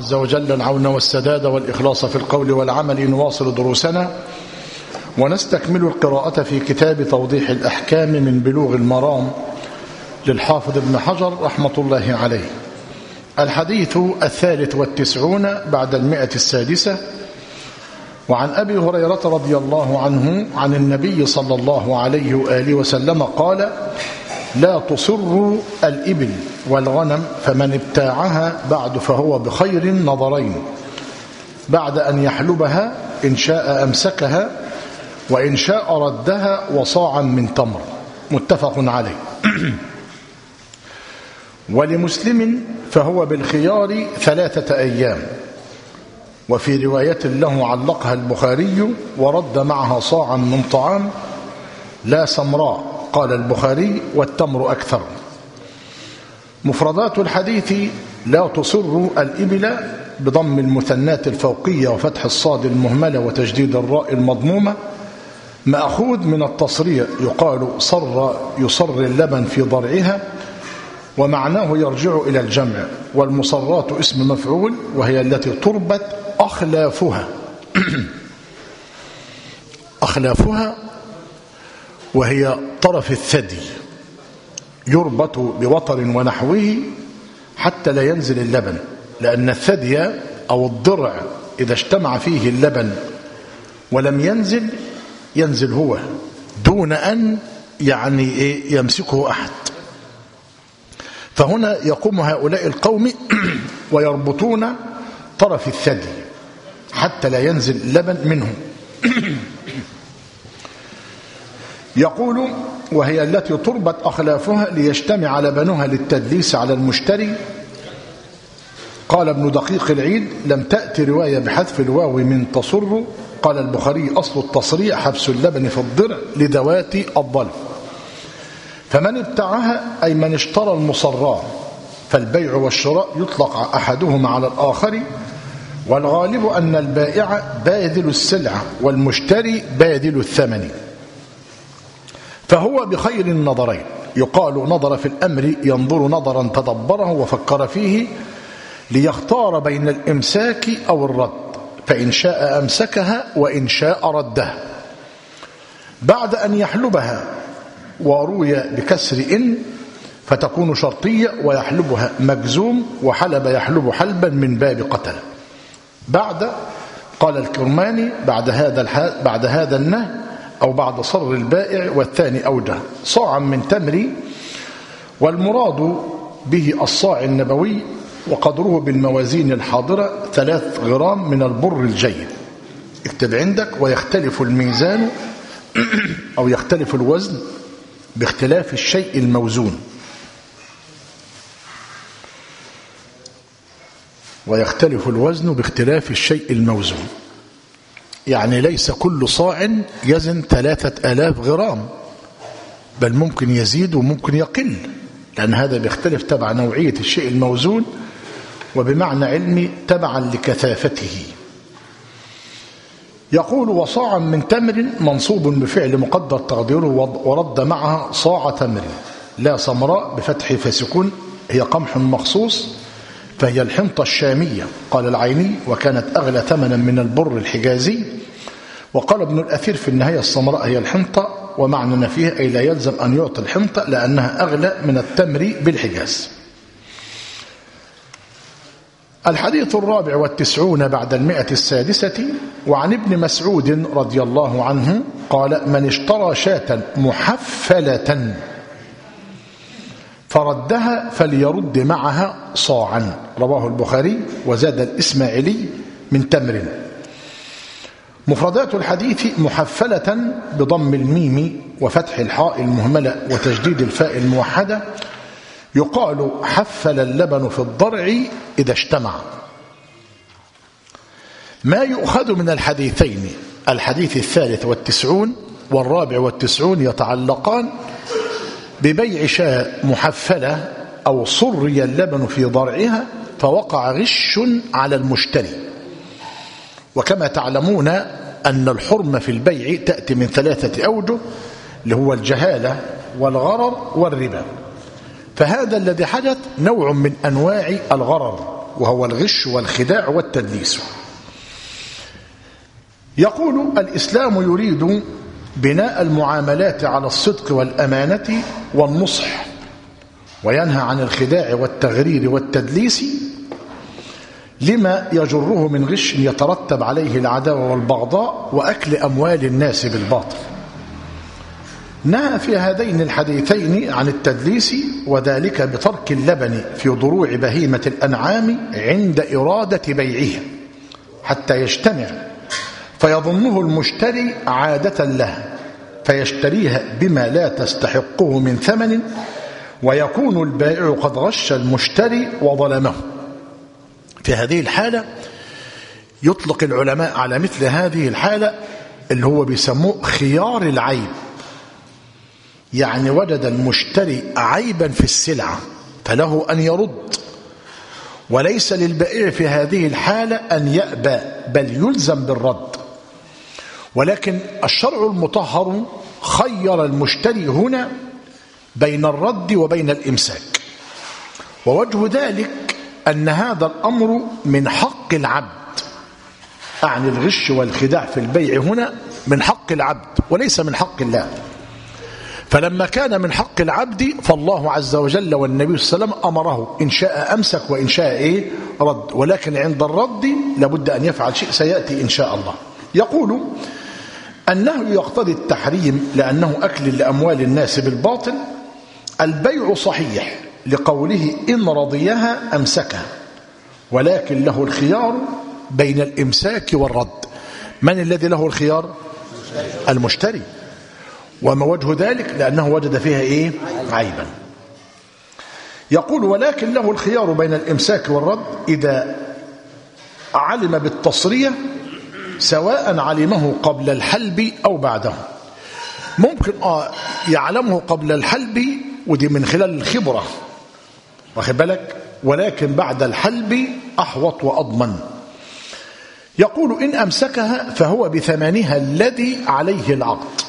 عز وجل العون والسداد والإخلاص في القول والعمل. نواصل دروسنا ونستكمل القراءة في كتاب توضيح الأحكام من بلوغ المرام للحافظ ابن حجر رحمة الله عليه. الحديث 93 بعد 106. وعن أبي هريرة رضي الله عنه عن النبي صلى الله عليه وآله وسلم قال: لا تصر الإبل والغنم، فمن ابتاعها بعد فهو بخير النظرين، بعد أن يحلبها إن شاء أمسكها وإن شاء ردها وصاعا من تمر. متفق عليه. ولمسلم فهو بالخيار 3 أيام. وفي رواية له علقها البخاري: ورد معها صاعا من طعام لا سمراء. قال البخاري: والتمر أكثر. مفردات الحديث: لا تصر الإبل بضم المثنات الفوقية وفتح الصاد المهملة وتجديد الراء المضمومة، مأخوذ من التصريع، يقال صر يصر اللبن في ضرعها، ومعناه يرجع إلى الجمع. والمصرات اسم مفعول، وهي التي تربت أخلافها أخلافها وهي طرف الثدي، يربط بوتر ونحوه حتى لا ينزل اللبن، لأن الثدي أو الضرع إذا اجتمع فيه اللبن ولم ينزل هو دون أن يمسكه أحد. فهنا يقوم هؤلاء القوم ويربطون طرف الثدي حتى لا ينزل اللبن منه. يقول: وهي التي تربت أخلافها ليجتمع لبنها للتدليس على المشتري. قال ابن دقيق العيد: لم تأتي رواية بحذف الواو من تصر. قال البخاري: أصل التصريع حبس اللبن في الضرع لذوات الظلف. فمن ابتاعها أي من اشترى المصراة، فالبيع والشراء يطلق أحدهما على الآخر، والغالب أن البائع باذل السلعة والمشتري باذل الثمن، فهو بخير النظرين. يقال نظر في الأمر ينظر نظرا تدبره وفكر فيه ليختار بين الإمساك أو الرد، فإن شاء أمسكها وإن شاء ردها، بعد أن يحلبها. وروي بكسر إن فتكون شرطية، ويحلبها مجزوم، وحلب يحلب حلبا من باب قتل. بعد قال الكرماني: بعد هذا النهي أو بعد صر البائع، والثاني أوجه. صاعا من تمر، والمراد به الصاع النبوي، وقدره بالموازين الحاضرة 3 غرام من البر الجيد. اكتب عندك: ويختلف الميزان أو يختلف الوزن باختلاف الشيء الموزون. ويختلف الوزن باختلاف الشيء الموزون، يعني ليس كل صاع يزن 3000 غرام، بل ممكن يزيد وممكن يقل، لأن هذا بيختلف تبع نوعية الشيء الموزون، وبمعنى علمي تبعا لكثافته. يقول: وصاعا من تمر منصوب بفعل مقدر تقديره ورد معها صاع تمر لا سمراء بفتح فسكون، هي قمح مخصوص، فهي الحنطة الشامية. قال العيني: وكانت أغلى ثمنا من البر الحجازي. وقال ابن الأثير في النهاية: السمراء هي الحنطة، ومعنى فيها أي لا يلزم أن يعطي الحنطة لأنها أغلى من التمر بالحجاز. الحديث 94 بعد 106. وعن ابن مسعود رضي الله عنه قال: من اشترى شاة محفلة فردها فليرد معها صاعا. رواه البخاري. وزاد الإسماعيلي: من تمر. مفردات الحديث: محفلة بضم الميم وفتح الحاء المهملة وتجديد الفاء الموحدة. يقال حفل اللبن في الضرع إذا اجتمع. ما يؤخذ من الحديثين: الحديث 93 و94 يتعلقان ببيع شاة محفلة أو صري اللبن في ضرعها فوقع غش على المشتري. وكما تعلمون أن الحرمة في البيع تأتي من 3 أوجه، اللي هو الجهالة والغرر والربا. فهذا الذي حدث نوع من أنواع الغرر وهو الغش والخداع والتدليس. يقول الإسلام يريد بناء المعاملات على الصدق والأمانة والنصح، وينهى عن الخداع والتغرير والتدليس لما يجره من غش يترتب عليه العداوة والبغضاء وأكل أموال الناس بالباطل. نهى في هذين الحديثين عن التدليس، وذلك بترك اللبن في ضروع بهيمة الأنعام عند إرادة بيعها حتى يجتمع فيظنه المشتري عادة له فيشتريها بما لا تستحقه من ثمن، ويكون البائع قد غش المشتري وظلمه. في هذه الحالة يطلق العلماء على مثل هذه الحالة اللي هو بيسموه خيار العيب، يعني وجد المشتري عيبا في السلعة فله أن يرد، وليس للبائع في هذه الحالة أن يأبى بل يلزم بالرد. ولكن الشرع المطهر خير المشتري هنا بين الرد وبين الإمساك، ووجه ذلك أن هذا الأمر من حق العبد، أعني الغش والخداع في البيع هنا من حق العبد وليس من حق الله. فلما كان من حق العبد فالله عز وجل والنبي صلى الله عليه وسلم أمره إن شاء أمسك وإن شاء رد، ولكن عند الرد لابد أن يفعل شيء سيأتي إن شاء الله. يقول أنه يقتضي التحريم لأنه أكل لأموال الناس بالباطل. البيع صحيح لقوله إن رضيها أمسكها، ولكن له الخيار بين الإمساك والرد. من الذي له الخيار؟ المشتري. وما وجه ذلك؟ لأنه وجد فيها عيبا. يقول ولكن له الخيار بين الإمساك والرد إذا علم بالتصرية، سواء علمه قبل الحلب أو بعده. ممكن يعلمه قبل الحلب ودي من خلال الخبرة، واخد بالك، ولكن بعد الحلب أحوط وأضمن. يقول إن أمسكها فهو بثمنها الذي عليه العقد،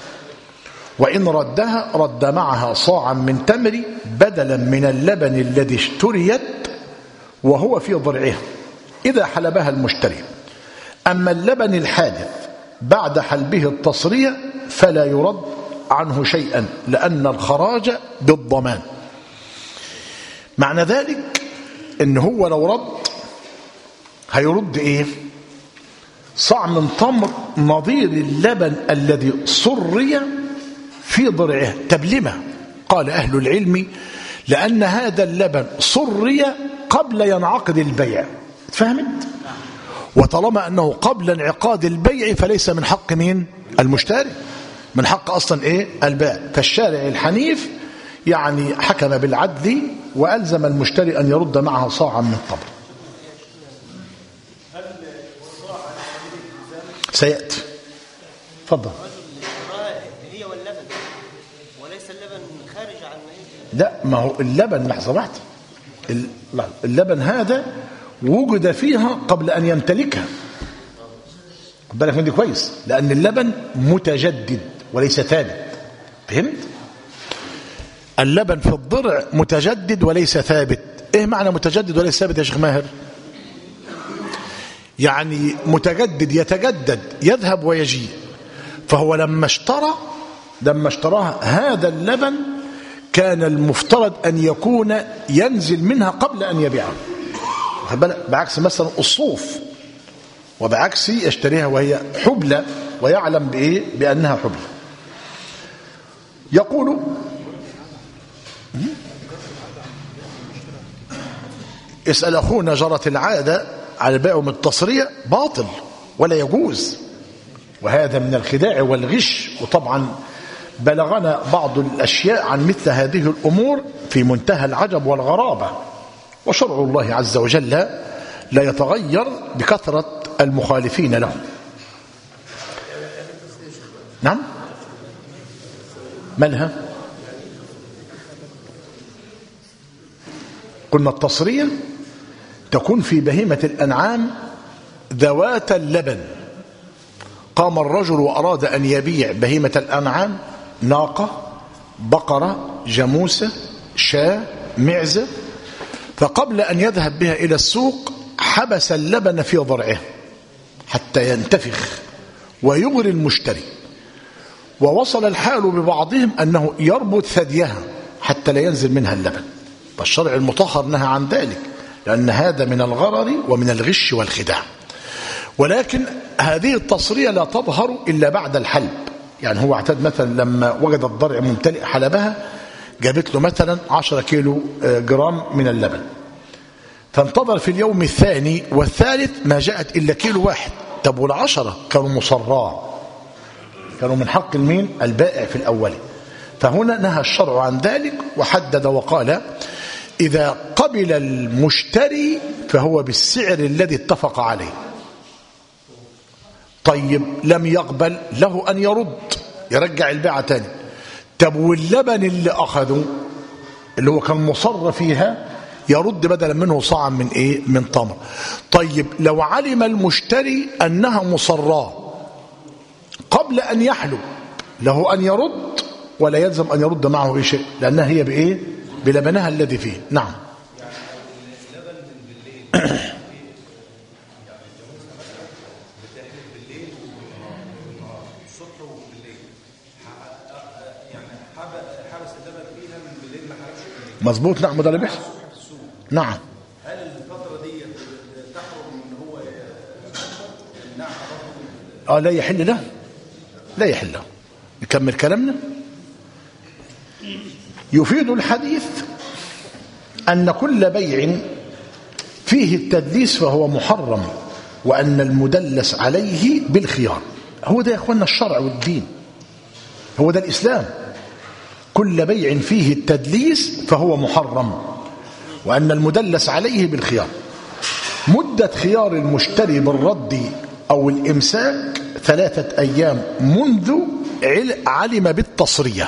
وإن ردها رد معها صاعا من تمر بدلا من اللبن الذي اشتريت وهو في ضرعها إذا حلبها المشتري. أما اللبن الحادث بعد حلبه التصرية فلا يرد عنه شيئا لأن الخراج بالضمان. معنى ذلك إن هو لو رد هيرد صاع من تمر نظير اللبن الذي صري في ضرعه. تبلمه قال أهل العلم لأن هذا اللبن صري قبل ينعقد البيع. فهمت؟ وطالما أنه قبل انعقاد البيع فليس من حق مين؟ المشتري، من حق أصلا البائع. فالشارع الحنيف يعني حكم بالعدل وألزم المشتري أن يرد معها صاعا من تمر. سيأتي. تفضل. هي واللبن وليس اللبن خارج عن لا، ما هو اللبن لحظة واحدة، اللبن هذا وجد فيها قبل أن يمتلكها. خد بالك من دي كويس، لأن اللبن متجدد وليس ثابت. فهمت؟ اللبن في الضرع متجدد وليس ثابت. ايه معنى متجدد وليس ثابت يا شيخ ماهر؟ يعني متجدد يتجدد يذهب ويجي. فهو لما اشتراها هذا اللبن كان المفترض أن يكون ينزل منها قبل أن يبيعها، بعكس مثلا الصوف، وبعكس يشتريها وهي حبلى ويعلم بأنها حبلى. يقول اسأل أخونا جرت العادة على البيع من التصرية باطل ولا يجوز، وهذا من الخداع والغش. وطبعا بلغنا بعض الأشياء عن مثل هذه الأمور في منتهى العجب والغرابة، وشرع الله عز وجل لا يتغير بكثرة المخالفين له. نعم، مالها؟ قلنا التصرية تكون في بهيمة الأنعام ذوات اللبن. قام الرجل وأراد أن يبيع بهيمة الأنعام، ناقة، بقرة، جاموسة، شاة، معزة، فقبل أن يذهب بها إلى السوق حبس اللبن في ضرعه حتى ينتفخ ويغري المشتري، ووصل الحال ببعضهم أنه يربط ثديها حتى لا ينزل منها اللبن. فالشرع المطهر نهى عن ذلك، لأن هذا من الغرر ومن الغش والخداع. ولكن هذه التصرية لا تظهر إلا بعد الحلب. يعني هو اعتاد مثلا لما وجد الضرع ممتلئ حلبها جابت له مثلا 10 كيلو جرام من اللبن، فانتظر في اليوم الثاني والثالث ما جاءت إلا كيلو واحد. طب وال10 كانوا مصراع، كانوا من حق المين البائع في الأول. فهنا نهى الشرع عن ذلك وحدد وقال إذا قبل المشتري فهو بالسعر الذي اتفق عليه. طيب لم يقبل له أن يرجع البيعة تاني. طب واللبن اللي أخذه اللي هو كان مصر فيها يرد بدلا منه صاعا من إيه؟ من تمر. طيب لو علم المشتري أنها مصراه قبل أن يحلب له أن يرد ولا يلزم أن يرد معه أي شيء، لأنها هي بإيه؟ بلبنها الذي فيه. نعم. مظبوط. نعم، ده اللي بيحصل. نعم. هل الفترة دي تحرم ان هو يمنعها؟ لا يحل له، لا يحل له. نكمل كلامنا. يفيد الحديث أن كل بيع فيه التدليس فهو محرم، وأن المدلس عليه بالخيار. هو ده يا أخوانا الشرع والدين، هو ده الإسلام. كل بيع فيه التدليس فهو محرم، وأن المدلس عليه بالخيار. مدة خيار المشتري بالرد أو الإمساك 3 أيام منذ علم بالتصرية.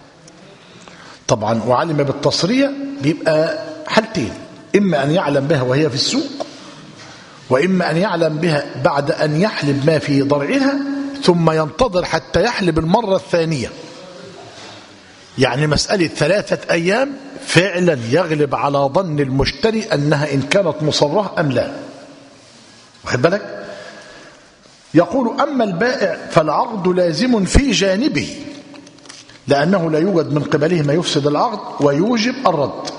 طبعا وعلم بالتصرية بيبقى حالتين: إما أن يعلم بها وهي في السوق، وإما أن يعلم بها بعد أن يحلب ما في ضرعها ثم ينتظر حتى يحلب المرة الثانية. يعني مسألة 3 أيام فعلا يغلب على ظن المشتري أنها إن كانت مصرة أم لا. واخد بالك؟ يقول: أما البائع فالعقد لازم في جانبه، لأنه لا يوجد من قبله ما يفسد العقد ويوجب الرد.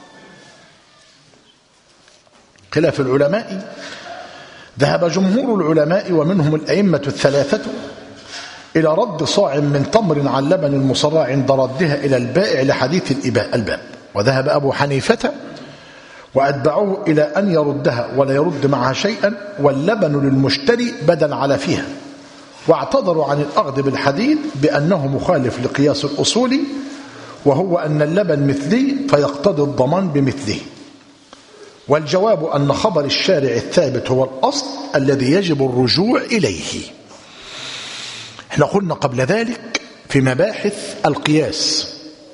خلاف العلماء، ذهب جمهور العلماء ومنهم الأئمة الثلاثة إلى رد صاع من تمر عن لبن المصرى عند ردها إلى البائع لحديث الباب. وذهب أبو حنيفة وأتبعوه إلى أن يردها ولا يرد معها شيئا، واللبن للمشتري بدل على فيها. واعتذروا عن الأخذ بالحديث بأنه مخالف لقياس الأصول، وهو أن اللبن مثلي فيقتضي الضمان بمثله. والجواب أن خبر الشارع الثابت هو الأصل الذي يجب الرجوع إليه. احنا قلنا قبل ذلك في مباحث القياس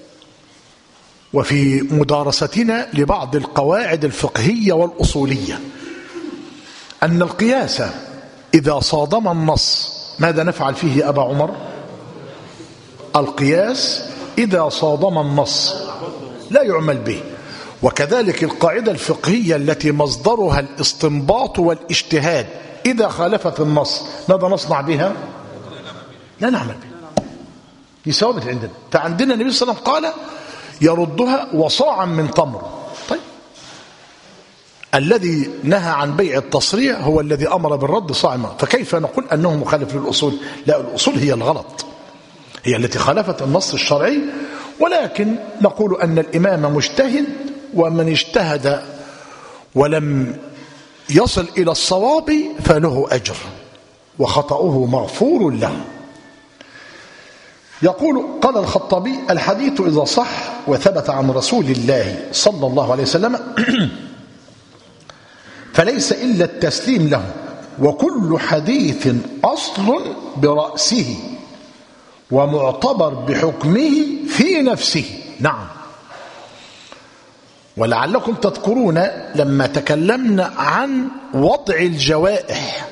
وفي مدارستنا لبعض القواعد الفقهية والأصولية أن القياس إذا صادم النص ماذا نفعل فيه يا أبا عمر؟ القياس إذا صادم النص لا يعمل به. وكذلك القاعدة الفقهية التي مصدرها الاستنباط والاجتهاد إذا خالفت النص ماذا نصنع بها؟ لا نعمل بها. دي ثوابت عندنا. فعندنا النبي صلى الله عليه وسلم قال يردها وصاعا من تمر. طيب الذي نهى عن بيع التصريع هو الذي أمر بالرد صاع من، فكيف نقول أنه مخالف للأصول؟ لا، الأصول هي الغلط، هي التي خالفت النص الشرعي. ولكن نقول أن الإمام مجتهد، ومن اجتهد ولم يصل إلى الصواب فله أجر وخطأه مغفور له. يقول: قال الخطابي: الحديث إذا صح وثبت عن رسول الله صلى الله عليه وسلم فليس إلا التسليم له، وكل حديث أصل برأسه ومعتبر بحكمه في نفسه. نعم. ولعلكم تذكرون لما تكلمنا عن وضع الجوائح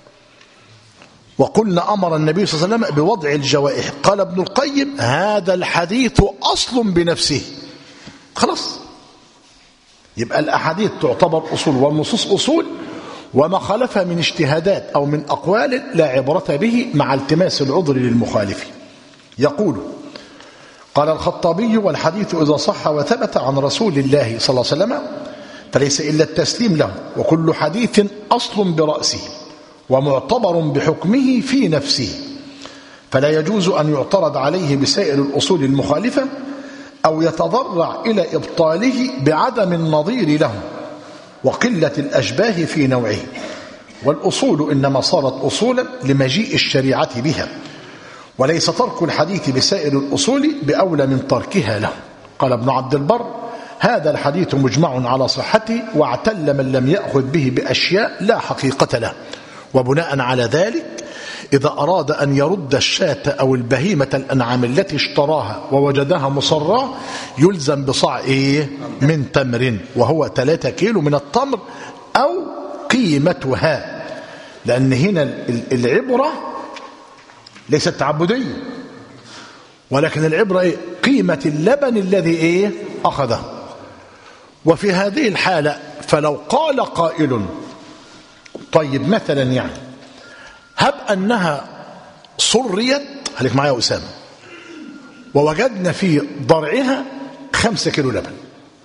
وقلنا أمر النبي صلى الله عليه وسلم بوضع الجوائح، قال ابن القيم: هذا الحديث أصل بنفسه. خلاص، يبقى الأحاديث تعتبر أصول والنصوص أصول، وما خالفها من اجتهادات أو من أقوال لا عبرة به مع التماس العذر للمخالف. يقول قال الخطابي: والحديث إذا صح وثبت عن رسول الله صلى الله عليه وسلم فليس إلا التسليم له، وكل حديث أصل برأسه ومعتبر بحكمه في نفسه، فلا يجوز أن يعترض عليه بسائر الأصول المخالفة أو يتضرع إلى إبطاله بعدم النظير له وقلة الأشباه في نوعه. والأصول إنما صارت أصولا لمجيء الشريعة بها، وليس ترك الحديث بسائر الأصول بأولى من تركها له. قال ابن عبد البر: هذا الحديث مجمع على صحته، واعتل من لم يأخذ به بأشياء لا حقيقة له. وبناء على ذلك إذا أراد أن يرد الشاة أو البهيمة الأنعام التي اشتراها ووجدها مصراه يلزم بصاع من تمر، وهو 3 كيلو من التمر أو قيمتها، لأن هنا العبرة ليست تعبدية، ولكن العبرة قيمة اللبن الذي أخذه. وفي هذه الحالة فلو قال قائل: طيب مثلا يعني هب أنها صريت، خليك معايا يا أسامة، ووجدنا في ضرعها 5 كيلو لبن،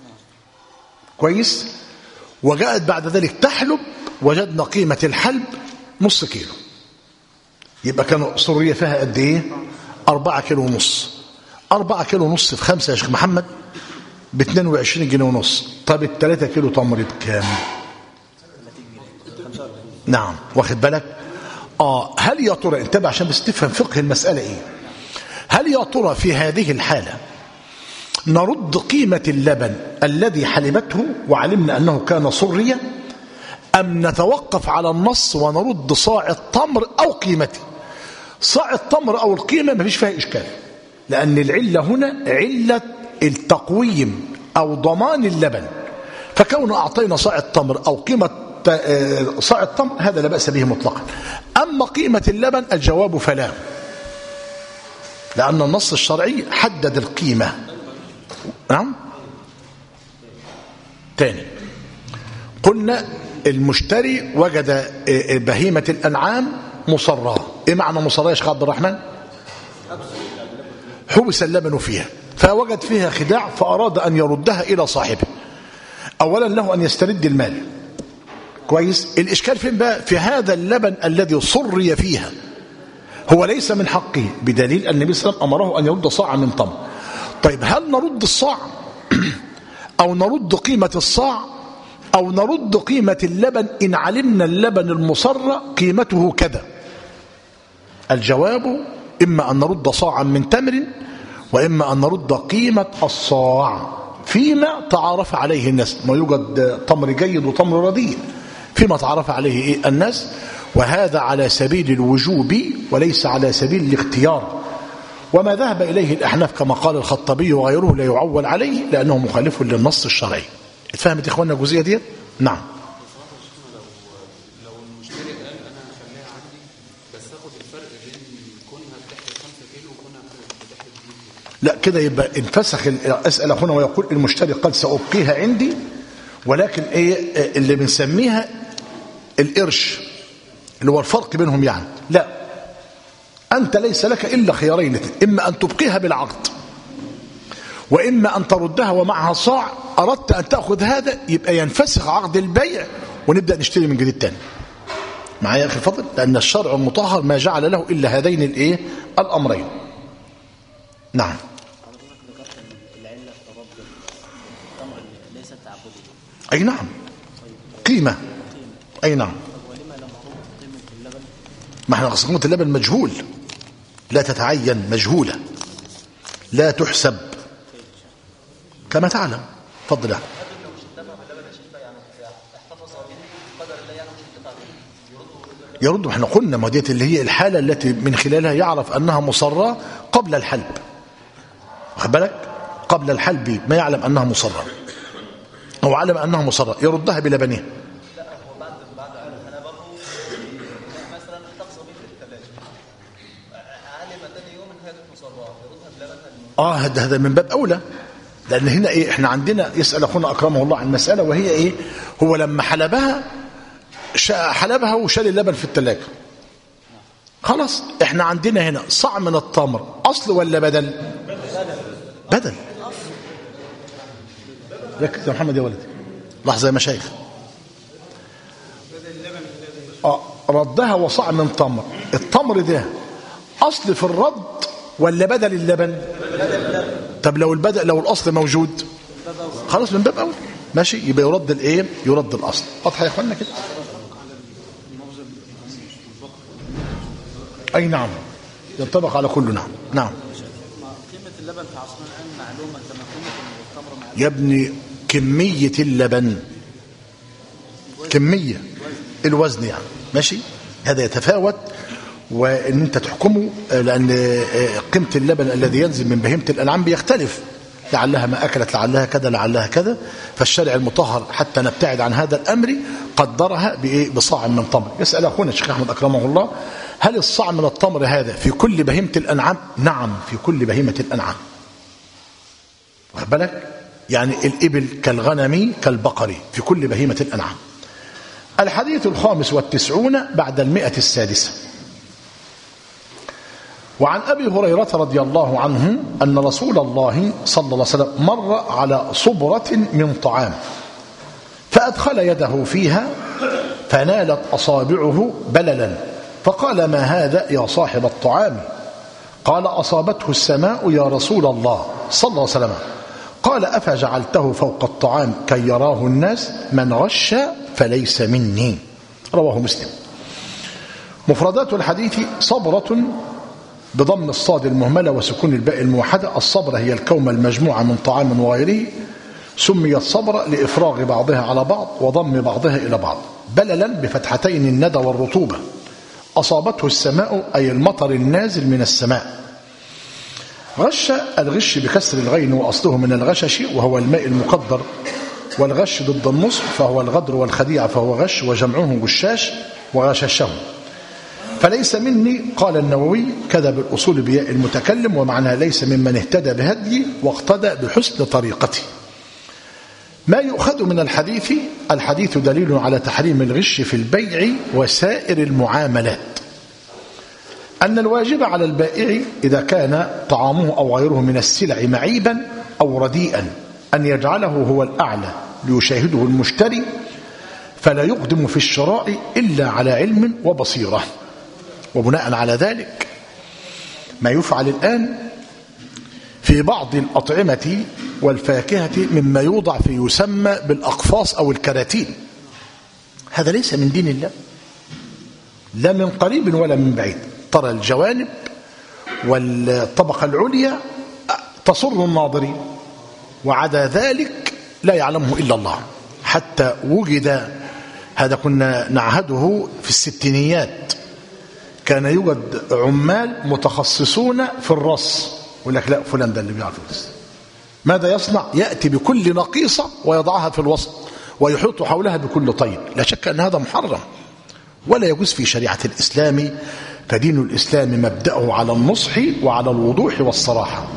كويس، وجاءت بعد ذلك تحلب وجدنا قيمة الحلب نص كيلو، يبقى كانوا صرية فيها قد ايه؟ 4 كيلو ونص. 4 كيلو ونص في 5 يا شيخ محمد ب 22 جنيه ونص. طب ال 3 كيلو تمر بكام؟ نعم، واخد بالك؟ هل يا ترى، انتبه عشان بس تفهم فقه المسألة ايه، هل يا ترى في هذه الحالة نرد قيمة اللبن الذي حلبته وعلمنا أنه كان صريا، أم نتوقف على النص ونرد صاع التمر أو قيمته؟ صاع التمر أو القيمة ما فيش فيها إشكال، لأن العلة هنا علة التقويم أو ضمان اللبن، فكون أعطينا صاع التمر أو قيمة صاع التمر هذا لا بأس به مطلقا. أما قيمة اللبن الجواب فلا، لأن النص الشرعي حدد القيمة. نعم. تاني قلنا المشتري وجد بهيمة الأنعام مصراه. إيه معنى مصراه يا شيخ عبد الرحمن؟ حبس اللبن فيها، فوجد فيها خداع فأراد أن يردها إلى صاحبه. أولا له أن يسترد المال، كويس. الإشكال فين بقى؟ في هذا اللبن الذي صري فيها، هو ليس من حقه بدليل أن النبي صلى الله عليه وسلم أمره أن يرد صاعا من تمر. طيب هل نرد الصاع أو نرد قيمة الصاع أو نرد قيمة اللبن إن علمنا اللبن المصرى قيمته كذا؟ الجواب إما أن نرد صاعا من تمر، وإما أن نرد قيمة الصاع فيما تعارف عليه الناس. ما يوجد تمر جيد وتمر رديء، فيما تعرف عليه الناس، وهذا على سبيل الوجوب وليس على سبيل الاختيار. وما ذهب إليه الأحناف كما قال الخطابي وغيره لا يعول عليه لأنه مخالف للنص الشرعي. اتفهمت يا إخواننا الجزئية دي؟ نعم. لو المشتري قال أنا هخليها عندي بس آخد الفرق بين كونها بتحلب 5 كيلو وكونها بتحلب 2 كيلو. لا كده يبقى انفسخ. أسأل أخونا ويقول المشتري قد سأبقيها عندي، ولكن اللي بنسميها القرش اللي هو الفرق بينهم يعني. لا، أنت ليس لك إلا خيارين، إما أن تبقيها بالعقد وإما أن تردها ومعها صاع. أردت أن تأخذ هذا يبقى ينفسخ عقد البيع ونبدأ نشتري من جديد تاني. معايا يا أخي الفضل؟ لأن الشرع المطهر ما جعل له إلا هذين الأمرين. نعم. أي نعم، قيمة. أي نعم. ما احنا قيمة اللبن مجهول، لا تتعين، مجهولة، لا تحسب كما تعلم. تفضل. يرد. احنا قلنا ما ديت اللي هي الحالة التي من خلالها يعرف أنها مصرة قبل الحلب. واخد بالك؟ قبل الحلب ما يعلم أنها مصرة أو علم أنها مصرة يردها بلبنها. هذا من باب أولى، لأن هنا إيه؟ إحنا عندنا يسأل أخونا أكرمه الله عن مسألة، وهي إيه؟ هو لما حلبها وشال اللبن في الثلاجة، خلاص إحنا عندنا هنا صاع من التمر أصل ولا بدل؟ بدل. ركز يا محمد يا ولدي، لحظة يا مشايخ. ردها وصاع من تمر، التمر ده أصل في الرد ولا بدل اللبن؟ طب لو الأصل موجود خلاص من باب أول، ماشي، يبقى يرد الإيه؟ يرد الأصل. واضحة يا أخوانا كده؟ أي نعم، ينطبق على كله. نعم نعم. قيمة اللبن في عصرنا الآن معلومة كما قيمة التمر معلومة. يا ابني كمية اللبن، كمية الوزن يعني، ماشي، هذا يتفاوت، وان انت تحكمه لان قيمة اللبن الذي ينزل من بهيمة الانعام بيختلف، لعلها ما اكلت، لعلها كذا، لعلها كذا، فالشارع المطهر حتى نبتعد عن هذا الامر قدرها بايه؟ بصاع من تمر. يسأل اخونا الشيخ احمد اكرمه الله، هل الصاع من التمر هذا في كل بهيمة الانعام؟ نعم، في كل بهيمة الانعام. واخد بالك؟ يعني الإبل كالغنم كالبقر في كل بهيمة الأنعام. الحديث 95 بعد 106. وعن أبي هريرة رضي الله عنه أن رسول الله صلى الله عليه وسلم مر على صبرة من طعام فأدخل يده فيها فنالت أصابعه بللا، فقال: ما هذا يا صاحب الطعام؟ قال: أصابته السماء يا رسول الله صلى الله عليه وسلم. قال: أفجعلته فوق الطعام كي يراه الناس؟ من غش فليس مني. رواه مسلم. مفردات الحديث: صبرة بضم الصاد المهملة وسكون الباء الموحدة. الصبرة هي الكومة المجموعة من طعام وغيره، سميت صبرة لإفراغ بعضها على بعض وضم بعضها إلى بعض. بللا بفتحتين الندى والرطوبة. أصابته السماء أي المطر النازل من السماء. غش الغش بكسر الغين وأصله من الغشش وهو الماء المقدر، والغش ضد النصف فهو الغدر والخديعة فهو غش، وجمعه غشاش وغششه. فليس مني قال النووي كذا بالأصول بياء المتكلم، ومعنى ليس ممن اهتدى بهدي واقتدى بحسن طريقته. ما يؤخذ من الحديث: الحديث دليل على تحريم الغش في البيع وسائر المعاملات، أن الواجب على البائع إذا كان طعامه أو غيره من السلع معيبا أو رديئا أن يجعله هو الأعلى ليشاهده المشتري، فلا يقدم في الشراء إلا على علم وبصيرة. وبناء على ذلك ما يفعل الآن في بعض الأطعمة والفاكهة مما يوضع في يسمى بالأقفاص أو الكراتين، هذا ليس من دين الله لا من قريب ولا من بعيد. ترى الجوانب والطبقة العليا تصر الناظرين، وعدا ذلك لا يعلمه إلا الله. حتى وجد هذا كنا نعهده في الستينيات، كان يوجد عمال متخصصون في الرص، يقول لك لا فلان ده اللي بيعرف الرص. ماذا يصنع؟ يأتي بكل نقيصة ويضعها في الوسط ويحيط حولها بكل طيب. لا شك أن هذا محرم ولا يجوز في شريعة الإسلام، فدين الإسلام مبدأه على النصح وعلى الوضوح والصراحة.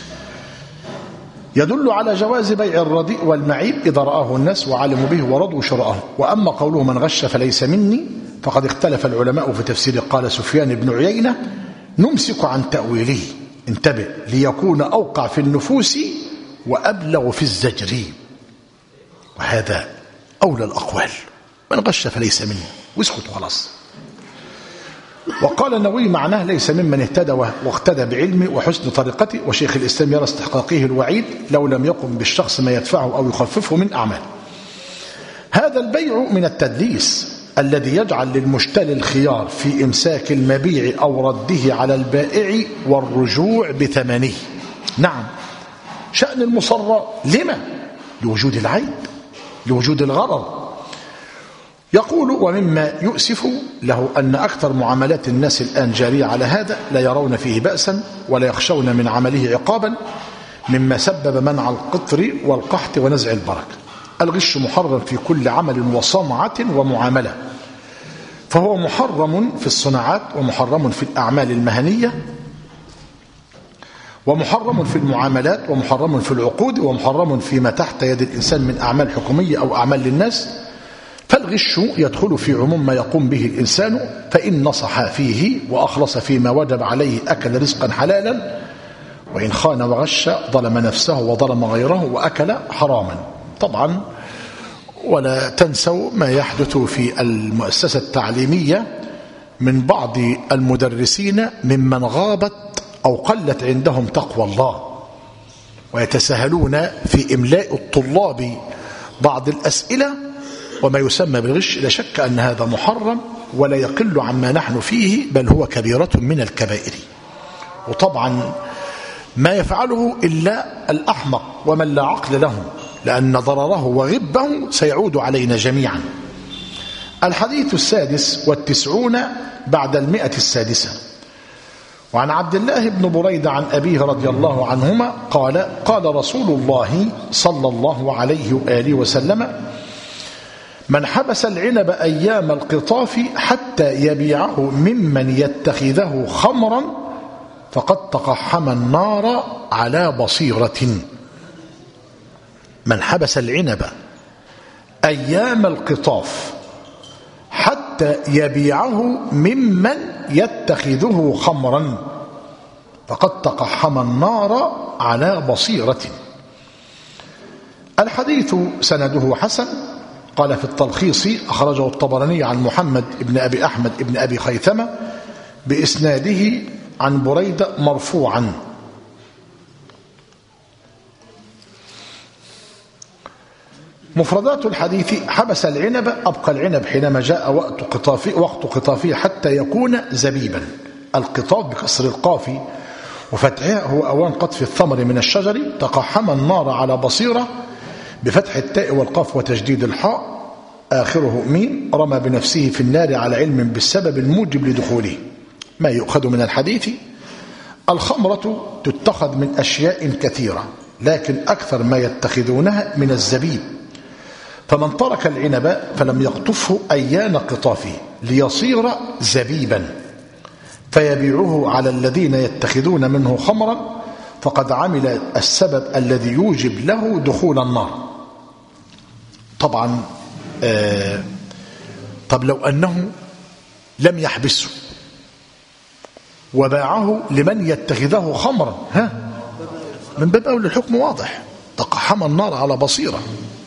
يدل على جواز بيع الرديء والمعيب إذا رآه الناس وعلموا به ورضوا شراءه. وأما قوله من غش فليس مني فقد اختلف العلماء في تفسيره. قال سفيان بن عيينة: نمسك عن تأويله، انتبه، ليكون أوقع في النفوس وأبلغ في الزجر، وهذا أولى الأقوال. من غش فليس مني، واسكت خلاص. وقال النووي معناه ليس ممن اهتدى واقتدى بعلمه وحسن طريقته. وشيخ الإسلام يرى استحقاقه الوعيد لو لم يقم بالشخص ما يدفعه أو يخففه من أعمال. هذا البيع من التدليس الذي يجعل للمشتري الخيار في إمساك المبيع أو رده على البائع والرجوع بثمنه. نعم، شأن المصرى لما؟ لوجود العيب، لوجود الغرر. يقول: ومما يؤسف له أن أكثر معاملات الناس الآن جارية على هذا، لا يرون فيه بأسا ولا يخشون من عمله عقابا، مما سبب منع القطر والقحط ونزع البركة. الغش محرم في كل عمل وصنعة ومعاملة، فهو محرم في الصناعات ومحرم في الأعمال المهنية، ومحرم في المعاملات، ومحرم في العقود، ومحرم فيما تحت يد الإنسان من أعمال حكومية أو أعمال للناس. فالغش يدخل في عموم ما يقوم به الإنسان، فإن نصح فيه وأخلص فيما وجب عليه أكل رزقا حلالا، وإن خان وغش ظلم نفسه وظلم غيره وأكل حراما. طبعا ولا تنسوا ما يحدث في المؤسسة التعليمية من بعض المدرسين ممن غابت أو قلت عندهم تقوى الله، ويتساهلون في إملاء الطلاب بعض الأسئلة وما يسمى بالغش. لا شك أن هذا محرم ولا يقل عما نحن فيه، بل هو كبيرة من الكبائر. وطبعا ما يفعله إلا الأحمق ومن لا عقل له، لأن ضرره وغبه سيعود علينا جميعا. الحديث 96 بعد 100. وعن عبد الله بن بريدة عن أبيه رضي الله عنهما قال: قال رسول الله صلى الله عليه وآله وسلم: من حبس العنب أيام القطاف حتى يبيعه ممن يتخذه خمرا فقد تقحم النار على بصيرة. من حبس العنب أيام القطاف حتى يبيعه ممن يتخذه خمرا فقد تقحم النار على بصيرة. الحديث سنده حسن. قال في التلخيص: أخرجه الطبراني عن محمد بن أبي أحمد بن أبي خيثمة بإسناده عن بريدة مرفوعا. مفردات الحديث: حبس العنب، أبقى العنب حينما جاء وقت قطافه حتى يكون زبيبا. القطاف بكسر القاف وفتحها هو أوان قطف الثمر من الشجر. تقحم النار على بصيرة بفتح التاء والقاف وتجديد الحاء آخره ميم. رمى بنفسه في النار على علم بالسبب الموجب لدخوله. ما يؤخذ من الحديث: الخمرة تتخذ من أشياء كثيرة، لكن أكثر ما يتخذونها من الزبيب. فمن ترك العنب فلم يقطفه أيان قطافه ليصير زبيبا فيبيعه على الذين يتخذون منه خمرا فقد عمل السبب الذي يوجب له دخول النار. طبعا طب لو أنه لم يحبسه وباعه لمن يتخذه خمرا، من باب أول الحكم واضح، تقحم النار على بصيرة.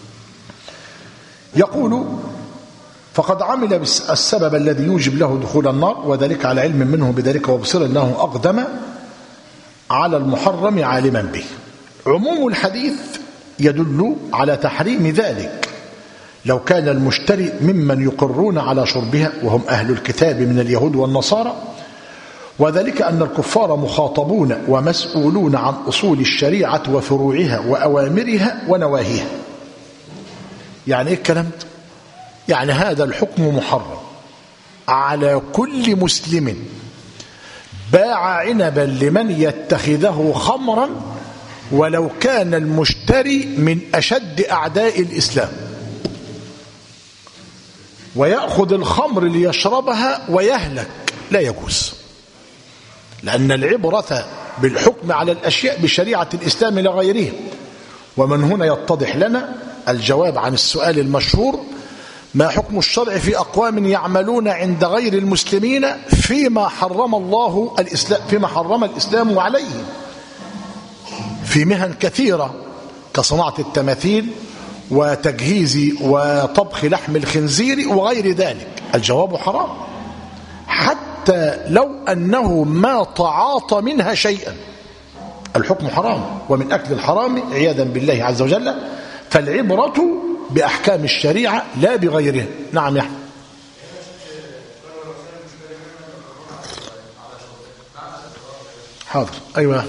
يقول: فقد عمل السبب الذي يوجب له دخول النار، وذلك على علم منه بذلك وبصير أنه أقدم على المحرم عالما به. عموم الحديث يدل على تحريم ذلك لو كان المشتري ممن يقرون على شربها وهم أهل الكتاب من اليهود والنصارى، وذلك أن الكفار مخاطبون ومسؤولون عن أصول الشريعة وفروعها وأوامرها ونواهيها. يعني إيه الكلام ده؟ يعني هذا الحكم محرم على كل مسلم باع عنبا لمن يتخذه خمرا ولو كان المشتري من أشد أعداء الإسلام، ويأخذ الخمر ليشربها ويهلك، لا يجوز. لأن العبرة بالحكم على الأشياء بشريعة الإسلام لغيره. ومن هنا يتضح لنا الجواب عن السؤال المشهور: ما حكم الشرع في أقوام يعملون عند غير المسلمين فيما حرم الله الإسلام، فيما حرم الإسلام عليه في مهن كثيرة كصناعة التماثيل وتجهيز وطبخ لحم الخنزير وغير ذلك؟ الجواب حرام، حتى لو أنه ما تعاطى منها شيئا الحكم حرام، ومن أكل الحرام عياذا بالله عز وجل. فالعبرة بأحكام الشريعة لا بغيرها. نعم يا أحمد. حاضر. أيوة.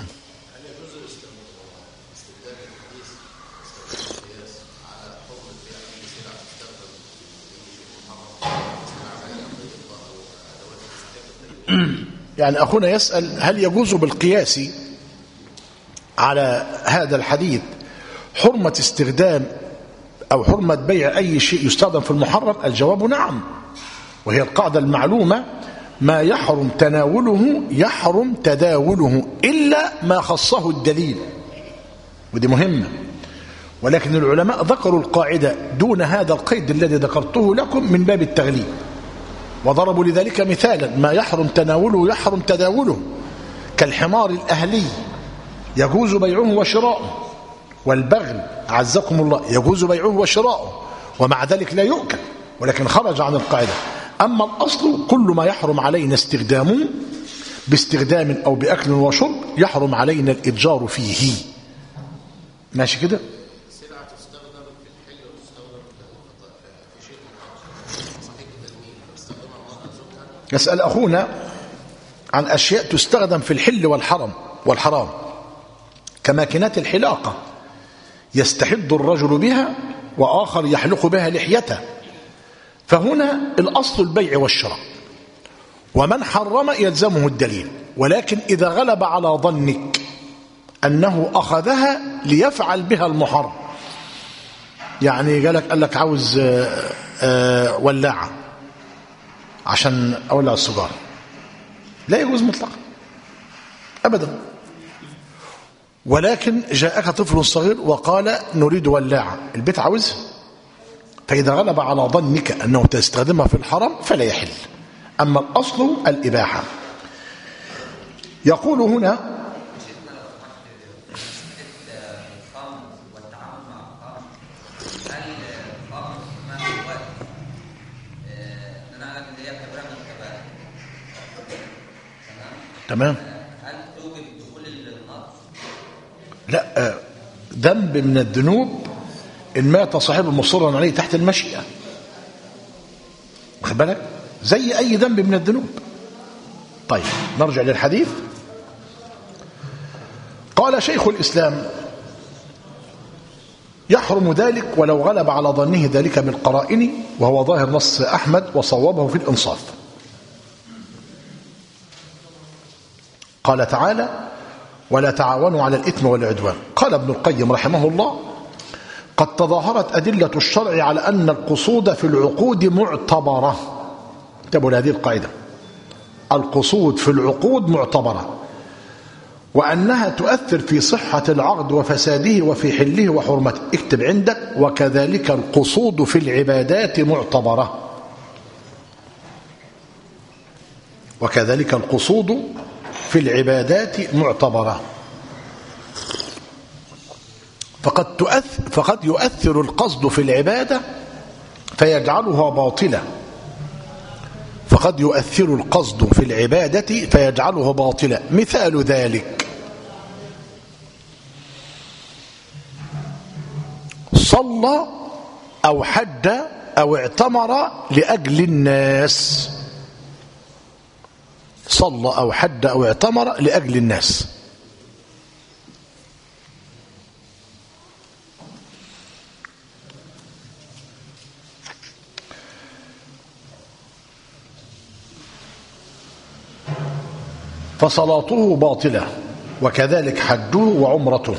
يعني أخونا يسأل: هل يجوز بالقياس على هذا الحديث حرمة استخدام أو حرمة بيع أي شيء يستخدم في المحرم؟ الجواب نعم، وهي القاعدة المعلومة: ما يحرم تناوله يحرم تداوله إلا ما خصه الدليل، ودي مهمة. ولكن العلماء ذكروا القاعدة دون هذا القيد الذي ذكرته لكم من باب التغليب، وضربوا لذلك مثالا: ما يحرم تناوله يحرم تداوله، كالحمار الأهلي يجوز بيعه وشراؤه، والبغل أعزكم الله يجوز بيعه وشراؤه، ومع ذلك لا يؤكل، ولكن خرج عن القاعدة. أما الأصل كل ما يحرم علينا استخدامه باستخدام أو بأكل وشرب يحرم علينا الإتجار فيه. ماشي كده؟ يسأل أخونا عن أشياء تستخدم في الحل والحرام كماكينات الحلاقة يستحد الرجل بها وآخر يحلق بها لحيته، فهنا الأصل البيع والشراء، ومن حرم يلزمه الدليل. ولكن إذا غلب على ظنك أنه أخذها ليفعل بها المحرم، يعني قال لك عاوز ولاعة عشان أولع السجارة، لا يجوز مطلقا أبدا. ولكن جاءك طفل صغير وقال نريد ولاعة، البيت عاوزها، فإذا غلب على ظنك أنه تستخدمها في الحرام فلا يحل. أما الأصل الإباحة. يقول هنا تمام. هل توجب دخول النار؟ لا، ذنب من الذنوب إن مات صاحبه مصرا عليه تحت المشيئة، واخد بالك، زي أي ذنب من الذنوب. طيب نرجع للحديث. قال شيخ الإسلام: يحرم ذلك ولو غلب على ظنه ذلك بالقرائن، وهو ظاهر نص أحمد وصوبه في الإنصاف. قال تعالى: ولا تعاونوا على الإثم والعدوان. قال ابن القيم رحمه الله: قد تظاهرت أدلة الشرع على أن القصود في العقود معتبرة. انتبهوا لهذه القاعدة: القصود في العقود معتبرة، وأنها تؤثر في صحة العقد وفساده وفي حله وحرمته. اكتب عندك: وكذلك القصود في العبادات معتبرة. وكذلك القصود في العبادات معتبرة. فقد يؤثر القصد في العبادة فيجعلها باطلة. فقد يؤثر القصد في العبادة فيجعله باطلة. مثال ذلك: صلى أو حج أو اعتمر لأجل الناس. صلى أو حج أو اعتمر لأجل الناس. فصلاته باطلة، وكذلك حجه وعمرته.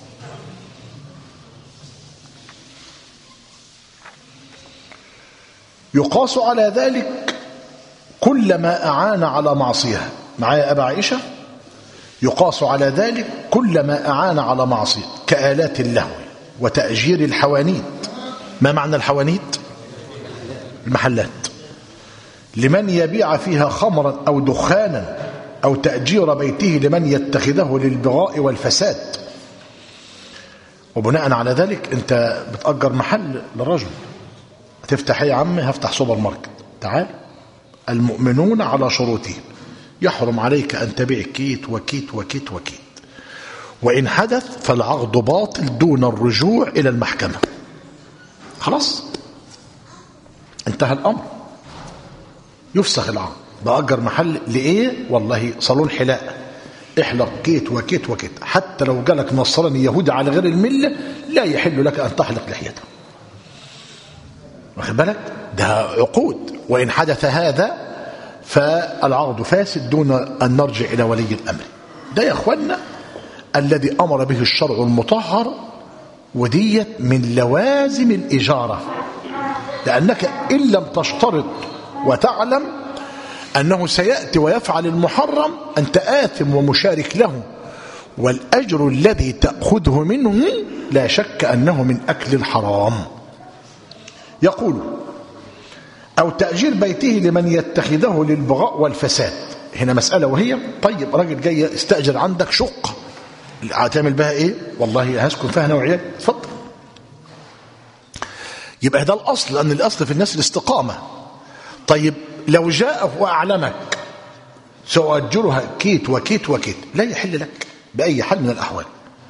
يقاس على ذلك كل ما أعان على معصية. معايا أبا عائشة؟ يقاس على ذلك كل ما أعان على معصية كآلات اللهو وتأجير الحوانيت. ما معنى الحوانيت؟ المحلات، لمن يبيع فيها خمرا أو دخانا، أو تأجير بيته لمن يتخذه للبغاء والفساد. وبناء على ذلك أنت بتأجر محل للرجل، تفتح يا عم هفتح سوبر ماركت، تعال المؤمنون على شروطهم، يحرم عليك أن تبيع كيت وكيت وكيت وكيت، وإن حدث فالعقد باطل دون الرجوع إلى المحكمة. خلاص انتهى الأمر، يفسخ العقد. بأجر محل لإيه؟ والله صالون حلاقة، احلق كيت وكيت وكيت، حتى لو جالك نصراني يهودي على غير الملة لا يحل لك أن تحلق لحيته. واخد بالك؟ ده عقود، وإن حدث هذا فالعقد فاسد دون أن نرجع إلى ولي الأمر. ده يا أخوانا الذي أمر به الشرع المطهر، وديت من لوازم الإجارة، لأنك إن لم تشترط وتعلم أنه سيأتي ويفعل المحرم أنت آثم ومشارك له، والأجر الذي تأخذه منه لا شك أنه من أكل الحرام. يقول أو تأجير بيته لمن يتخذه للبغاء والفساد. هنا مسألة وهي طيب راجل جاي استأجر عندك شقة هتعمل بها ايه؟ والله هسكن فيها انا وعيالي، اتفضل. يبقى ده الأصل، لأن الأصل في الناس الاستقامة. طيب لو جاء وأعلمك سأؤجرها كيت وكيت وكيت، لا يحل لك بأي حال من الأحوال.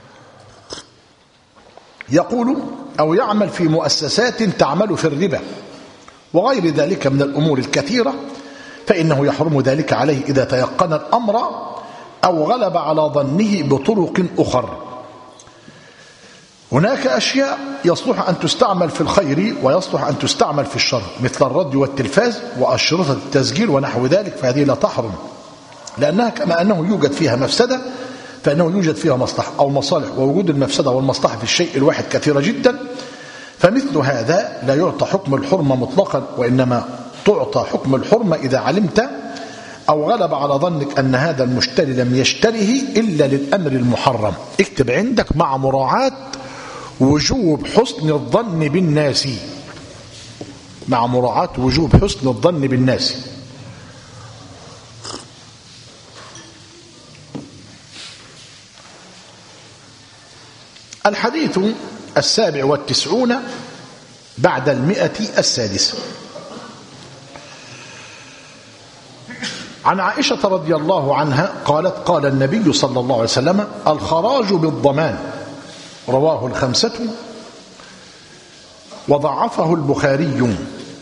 يقول أو يعمل في مؤسسات تعمل في الربا وغير ذلك من الأمور الكثيرة، فإنه يحرم ذلك عليه إذا تيقن الأمر أو غلب على ظنه بطرق أخرى. هناك أشياء يصلح أن تستعمل في الخير ويصلح أن تستعمل في الشر، مثل الراديو والتلفاز وأشرطة التسجيل ونحو ذلك، فهذه لا تحرم، لأنها كما أنه يوجد فيها مفسدة فإنه يوجد فيها مصلحة أو مصالح، ووجود المفسدة والمصلحة في الشيء الواحد كثيرة جدا، فمثل هذا لا يعطى حكم الحرمة مطلقا، وإنما تعطى حكم الحرمة إذا علمت أو غلب على ظنك أن هذا المشتري لم يشتره إلا للأمر المحرم. اكتب عندك مع مراعاة وجوب حسن الظن بالناس، مع مراعاة وجوب حسن الظن بالناس. الحديث 97 بعد 106. عن عائشة رضي الله عنها قالت قال النبي صلى الله عليه وسلم الخراج بالضمان، رواه الخمسة وضعفه البخاري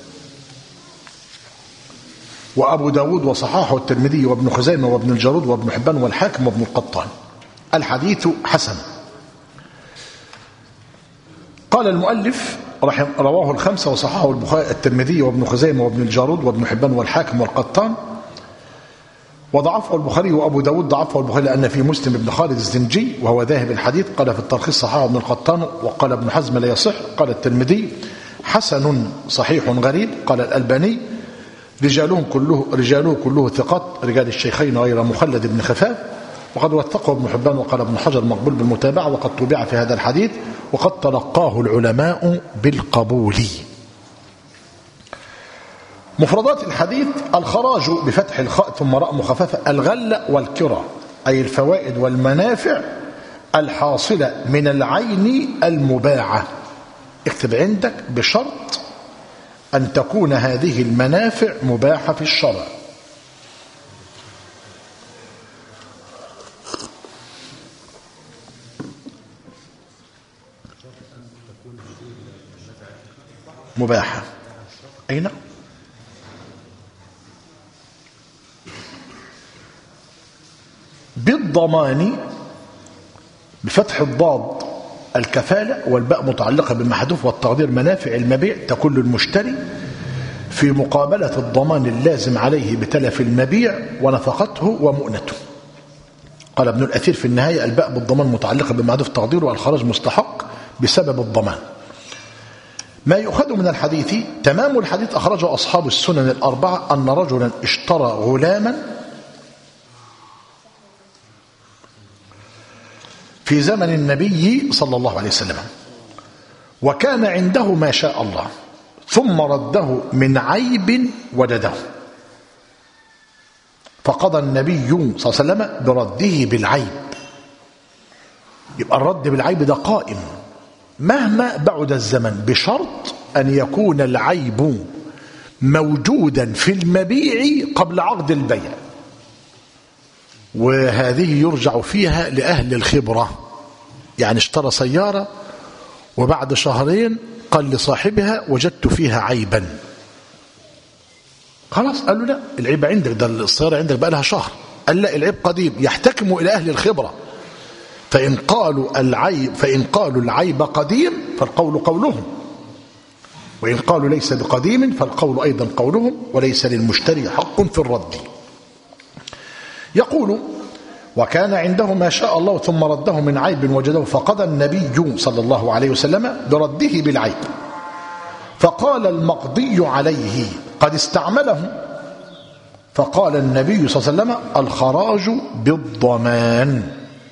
وأبو داود وصححه الترمذي وابن خزيمة وابن الجارود وابن حبان والحاكم وابن القطان. الحديث حسن. قال المؤلف رواه الخمسة وصححه البخاري الترمذي وابن خزيمة وابن الجارود وابن حبان والحاكم والقطان، وضعفه البخاري وأبو داود ضعفه البخاري لأن في مسلم بن خالد الزنجي وهو ذاهب الحديث، قال في التلخيص صححه ابن القطان، وقال ابن حزم لا يصح، قال الترمذي حسن صحيح غريب، قال الألباني رجاله كله ثقات رجال الشيخين غير مخلد بن خفاف، وقد وثقه ابن حبان، وقال ابن حجر مقبول بالمتابعة، وقد تبع في هذا الحديث وقد تلقاه العلماء بالقبول. مفردات الحديث: الخراج بفتح الخاء ثم راء مخففة، الغل والكرة أي الفوائد والمنافع الحاصلة من العين المباعة. اكتب عندك بشرط أن تكون هذه المنافع مباحة في الشرع. مباحة أين؟ بالضمان بفتح الضاد الكفالة، والباء متعلقة بالمحذوف، والتقدير منافع المبيع تكون للمشتري في مقابلة الضمان اللازم عليه بتلف المبيع ونفقته ومؤنته. قال ابن الأثير في النهاية الباء بالضمان متعلقة بالمحذوف تقديره، والخراج مستحق بسبب الضمان. ما يؤخذ من الحديث: تمام الحديث أخرجه أصحاب السنن الأربعة أن رجلا اشترى غلاما في زمن النبي صلى الله عليه وسلم، وكان عنده ما شاء الله، ثم رده من عيب وجده، فقضى النبي صلى الله عليه وسلم برده بالعيب. يبقى الرد بالعيب ده قائم مهما بعد الزمن، بشرط أن يكون العيب موجودا في المبيع قبل عقد البيع، وهذه يرجع فيها لأهل الخبرة. يعني اشترى سيارة وبعد شهرين قال لصاحبها وجدت فيها عيبا، خلاص قال له لا العيب عندك، ده السيارة عندك بقى لها شهر، قال لا العيب قديم، يحتكم إلى أهل الخبرة. فإن قالوا العيب قديم فالقول قولهم، وإن قالوا ليس بقديم فالقول أيضا قولهم، وليس للمشتري حق في الرد. يقول: وكان عنده ما شاء الله ثم رده من عيب وجده، فقضى النبي صلى الله عليه وسلم برده بالعيب، فقال المقضي عليه قد استعمله فقال النبي صلى الله عليه وسلم الخراج بالضمان.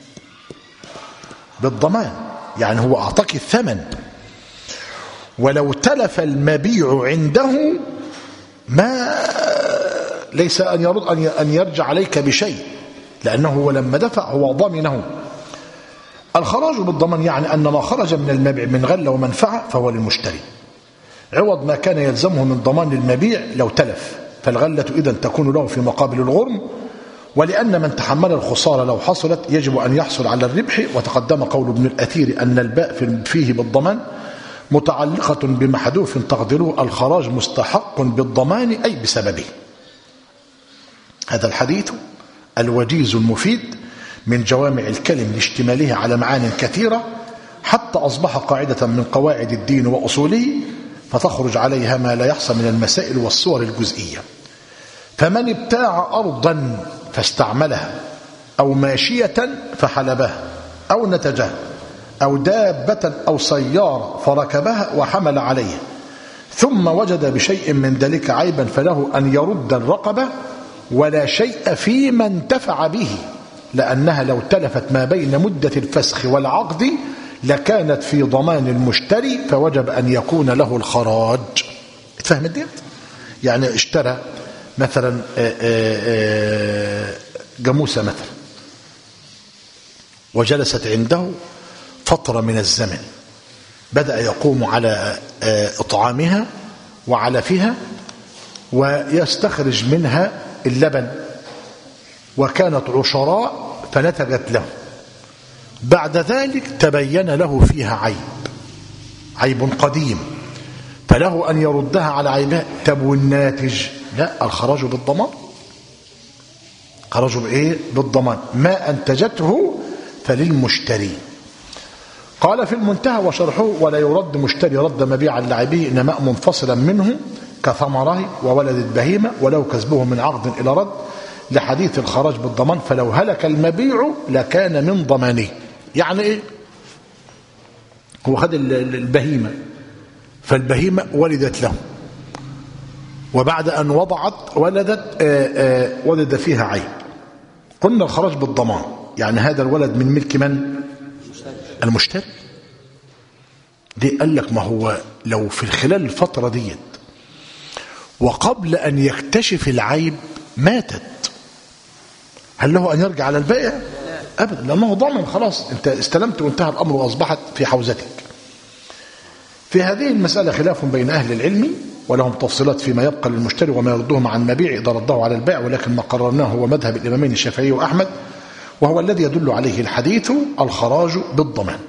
بالضمان يعني هو أعطاك الثمن، ولو تلف المبيع عنده ما ليس أن يرد أن يرجع عليك بشيء، لأنه لما دفع هو ضامنه. الخراج بالضمان يعني أن ما خرج من المبيع من غلة ومنفعة فهو للمشتري، عوض ما كان يلزمه من ضمان المبيع لو تلف، فالغلة إذن تكون له في مقابل الغرم. ولأن من تحمل الخسارة لو حصلت يجب أن يحصل على الربح. وتقدم قول ابن الأثير أن الباء فيه بالضمان متعلقة بمحذوف تقديره الخراج مستحق بالضمان أي بسببه. هذا الحديث الوجيز المفيد من جوامع الكلم لاشتماله على معان كثيرة، حتى أصبح قاعدة من قواعد الدين وأصوله، فتخرج عليها ما لا يحصى من المسائل والصور الجزئية. فمن ابتاع أرضا فاستعملها، أو ماشية فحلبها، أو نتجها، أو دابة أو سيارة فركبها وحمل عليها، ثم وجد بشيء من ذلك عيبا فله أن يرد الرقبة، ولا شيء فيما انتفع به، لأنها لو تلفت ما بين مدة الفسخ والعقد لكانت في ضمان المشتري، فوجب أن يكون له الخراج. تفهم الدين؟ يعني اشترى مثلا جاموسة مثلا، وجلست عنده فترة من الزمن، بدأ يقوم على إطعامها وعلفها ويستخرج منها اللبن، وكانت عشراء فنتجت له. بعد ذلك تبين له فيها عيب قديم، فله أن يردها على عيبها. طب والناتج؟ لا، الخراج بالضمان. خراج بإيه؟ بالضمان. ما أنتجته فللمشتري. قال في المنتهى وشرحه ولا يرد مشتري رد مبيع اللعبه إنما منفصلا منه كثمره وولد البهيمة ولو كسبه من عقد إلى رد، لحديث الخراج بالضمان. فلو هلك المبيع لكان من ضمانه. يعني إيه؟ هو خد البهيمة، فالبهيمة ولدت له، وبعد أن وضعت ولد فيها عيب، قلنا الخراج بالضمان. يعني هذا الولد من ملك من؟ المشتري. دي قال لك ما هو لو في خلال الفترة ديت وقبل أن يكتشف العيب ماتت، هل له أن يرجع على البائع؟ أبدا، لأنه ضامن خلاص، أنت استلمت وانتهى الأمر وأصبحت في حوزتك. في هذه المسألة خلاف بين أهل العلم، ولهم تفصيلات فيما يبقى للمشتري وما يرده عن المبيع إذا رده على البائع، ولكن ما قررناه هو مذهب الإمامين الشافعي وأحمد، وهو الذي يدل عليه الحديث الخراج بالضمان.